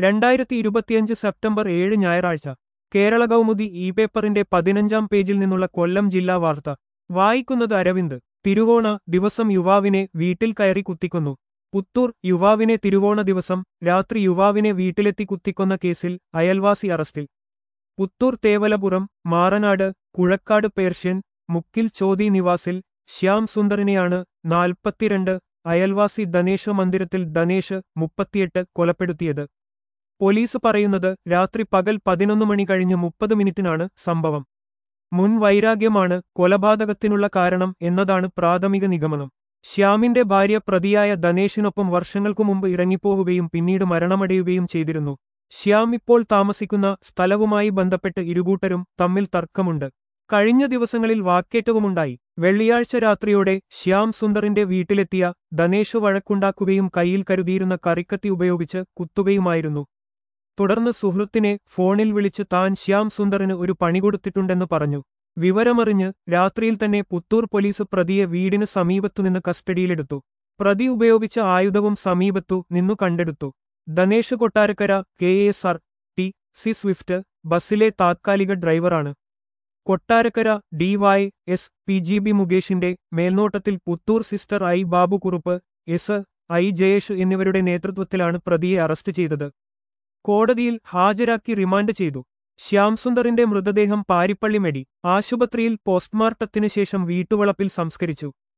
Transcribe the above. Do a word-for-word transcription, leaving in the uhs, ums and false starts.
രണ്ടായിരത്തി ഇരുപത്തിയഞ്ച് സെപ്റ്റംബർ ഏഴ് ഞായറാഴ്ച കേരള കൗമുദി ഇ പേപ്പറിന്റെ പതിനഞ്ചാം പേജിൽ നിന്നുള്ള കൊല്ലം ജില്ലാ വാർത്ത വായിക്കുന്നത് അരവിന്ദ്. തിരുവോണ ദിവസം യുവാവിനെ വീട്ടിൽ കയറി കുത്തിക്കൊന്നു. പുത്തൂർ യുവാവിനെ തിരുവോണ ദിവസം രാത്രി യുവാവിനെ വീട്ടിലെത്തി കുത്തിക്കൊന്ന കേസിൽ അയൽവാസി അറസ്റ്റിൽ. പുത്തൂർ തേവലപുരം മാറനാട് കുഴക്കാട് പേർഷ്യൻ മുക്കിൽ ചോതി നിവാസിൽ ശ്യാം സുന്ദറിനെയാണ് നാൽപ്പത്തിരണ്ട് അയൽവാസി ധനേഷ് മന്ദിരത്തിൽ ധനേഷ് മുപ്പത്തിയെട്ട് കൊലപ്പെടുത്തിയത്. പോലീസ് പറയുന്നത് രാത്രി പകൽ പതിനൊന്ന് മണി കഴിഞ്ഞ് മുപ്പത് മിനിറ്റിനാണ് സംഭവം. മുൻ വൈരാഗ്യമാണ് കൊലപാതകത്തിനുള്ള കാരണം എന്നതാണ് പ്രാഥമിക നിഗമനം. ശ്യാമിന്റെ ഭാര്യ പ്രതിയായ ധനേഷിനൊപ്പം വർഷങ്ങൾക്കു മുമ്പ് ഇറങ്ങിപ്പോവുകയും പിന്നീട് മരണമടയുകയും ചെയ്തിരുന്നു. ശ്യാം ഇപ്പോൾ താമസിക്കുന്ന സ്ഥലവുമായി ബന്ധപ്പെട്ട് ഇരുകൂട്ടരും തമ്മിൽ തർക്കമുണ്ട്. കഴിഞ്ഞ ദിവസങ്ങളിൽ വാക്കേറ്റവുമുണ്ടായി. വെള്ളിയാഴ്ച രാത്രിയോടെ ശ്യാം സുന്ദറിന്റെ വീട്ടിലെത്തിയ ധനേഷ് വഴക്കുണ്ടാക്കുകയും കയ്യിൽ കരുതിയിരുന്ന കറിക്കത്തി ഉപയോഗിച്ച് കുത്തുകയുമായിരുന്നു. തുടർന്ന് സുഹൃത്തിനെ ഫോണിൽ വിളിച്ച് താൻ ശ്യാം സുന്ദറിന് ഒരു പണി കൊടുത്തിട്ടുണ്ടെന്ന് പറഞ്ഞു. വിവരമറിഞ്ഞ് രാത്രിയിൽ തന്നെ പുത്തൂർ പോലീസ് പ്രതിയെ വീടിന് സമീപത്തുനിന്ന് കസ്റ്റഡിയിലെടുത്തു. പ്രതി ഉപയോഗിച്ച ആയുധവും സമീപത്തു നിന്നു കണ്ടെടുത്തു. Dhanesh Kottarakkara K S R T C swift ബസ്സിലെ താത്കാലിക ഡ്രൈവറാണ്. Kottarakkara D Y S P G B മുകേഷിന്റെ മേൽനോട്ടത്തിൽ പുത്തൂർ സിസ്റ്റർ ഐ ബാബുക്കുറുപ്പ്, എസ് ഐ ജയേഷ് എന്നിവരുടെ നേതൃത്വത്തിലാണ് പ്രതിയെ അറസ്റ്റ് ചെയ്തത്. കോടതിയിൽ ഹാജരാക്കി റിമാൻഡ് ചെയ്തു. ശ്യാംസുന്ദറിന്റെ മൃതദേഹം പാരിപ്പള്ളി മെഡി ആശുപത്രിയിൽ പോസ്റ്റ്മോർട്ടത്തിന് ശേഷം വീട്ടുവളപ്പിൽ സംസ്കരിച്ചു.